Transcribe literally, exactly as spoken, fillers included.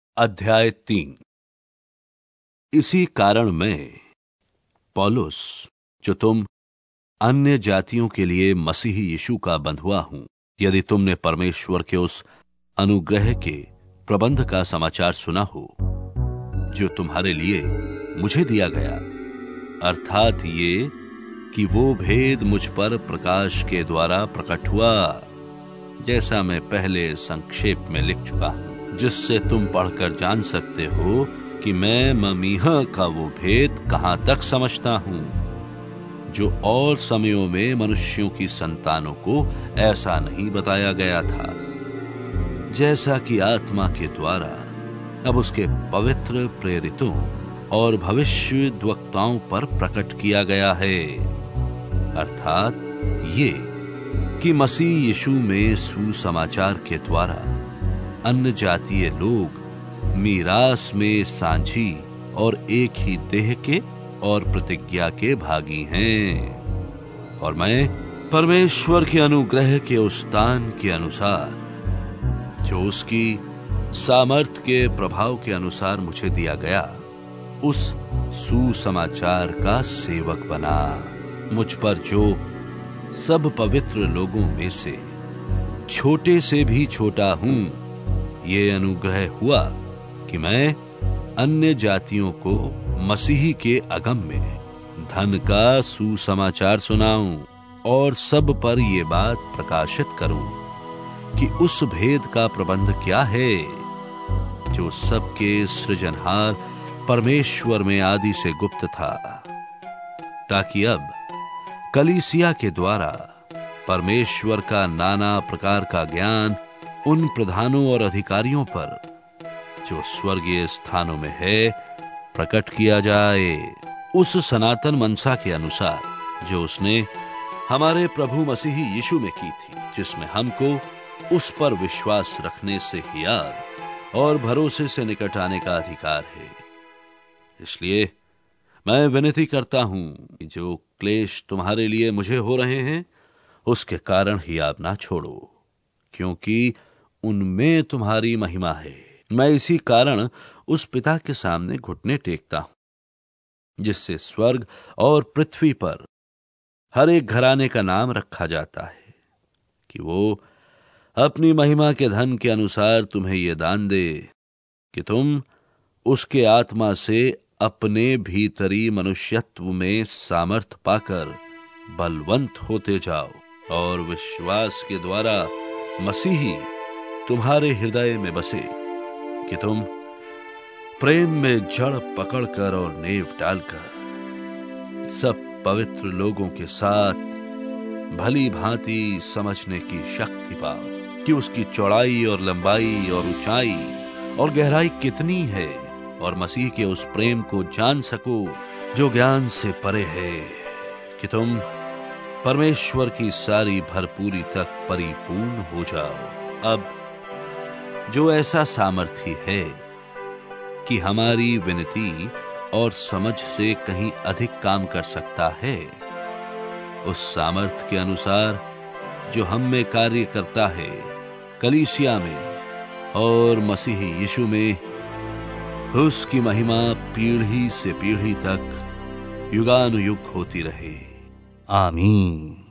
अध्याय तीन। इसी कारण मैं पौलुस, जो तुम अन्य जातियों के लिए मसीही यीशु का बंधुआ हूं, यदि तुमने परमेश्वर के उस अनुग्रह के प्रबंध का समाचार सुना हो जो तुम्हारे लिए मुझे दिया गया, अर्थात ये कि वो भेद मुझ पर प्रकाश के द्वारा प्रकट हुआ, जैसा मैं पहले संक्षेप में लिख चुका हूं, जिससे तुम पढ़कर जान सकते हो कि मैं ममीहा का वो भेद कहां तक समझता हूं, जो और समयों में मनुष्यों की संतानों को ऐसा नहीं बताया गया था, जैसा कि आत्मा के द्वारा अब उसके पवित्र प्रेरितों और भविष्यद्वक्ताओं पर प्रकट किया गया है। अर्थात ये कि मसीह यीशु में सुसमाचार के द्वारा अन्य जातीय लोग मीरास में सांझी और एक ही देह के और प्रतिज्ञा के भागी हैं, और मैं परमेश्वर के अनुग्रह के उस दान के अनुसार जो उसकी सामर्थ के प्रभाव के अनुसार मुझे दिया गया, उस सुसमाचार का सेवक बना। मुझ पर जो सब पवित्र लोगों में से छोटे से भी छोटा हूं, ये अनुग्रह हुआ कि मैं अन्य जातियों को मसीही के अगम में धन का सुसमाचार सुनाऊं और सब पर ये बात प्रकाशित करूं कि उस भेद का प्रबंध क्या है जो सबके सृजनहार परमेश्वर में आदि से गुप्त था, ताकि अब कलीसिया के द्वारा परमेश्वर का नाना प्रकार का ज्ञान उन प्रधानों और अधिकारियों पर जो स्वर्गीय स्थानों में है प्रकट किया जाए, उस सनातन मनसा के अनुसार जो उसने हमारे प्रभु मसीही यीशु में की थी, जिसमें हमको उस पर विश्वास रखने से हियार और भरोसे से निकट आने का अधिकार है। इसलिए मैं विनती करता हूं कि जो क्लेश तुम्हारे लिए मुझे हो रहे हैं, उसके कारण ही आप ना छोड़ो, क्योंकि उनमें तुम्हारी महिमा है। मैं इसी कारण उस पिता के सामने घुटने टेकता हूं, जिससे स्वर्ग और पृथ्वी पर हर एक घराने का नाम रखा जाता है, कि वो अपनी महिमा के धन के अनुसार तुम्हें यह दान दे कि तुम उसके आत्मा से अपने भीतरी मनुष्यत्व में सामर्थ पाकर बलवंत होते जाओ, और विश्वास के द्वारा मसीही तुम्हारे हृदय में बसे, कि तुम प्रेम में जड़ पकड़कर और नेव डालकर सब पवित्र लोगों के साथ भली भांति समझने की शक्ति पाओ कि उसकी चौड़ाई और लंबाई और ऊंचाई और गहराई कितनी है, और मसीह के उस प्रेम को जान सको जो ज्ञान से परे है, कि तुम परमेश्वर की सारी भरपूरी तक परिपूर्ण हो जाओ। अब जो ऐसा सामर्थ्य है कि हमारी विनती और समझ से कहीं अधिक काम कर सकता है, उस सामर्थ्य के अनुसार जो हम में कार्य करता है, कलीसिया में और मसीही यीशु में, उसकी महिमा पीढ़ी से पीढ़ी तक युगानुयुग होती रहे। आमीन।